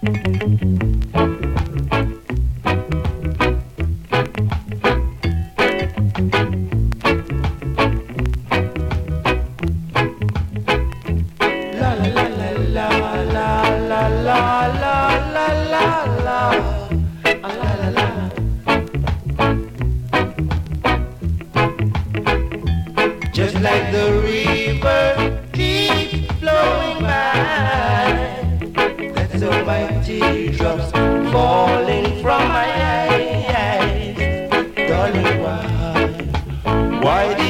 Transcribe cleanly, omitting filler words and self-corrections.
Just like the river keeps flowing by, that's so my teardrops falling from my eyes. Darling, why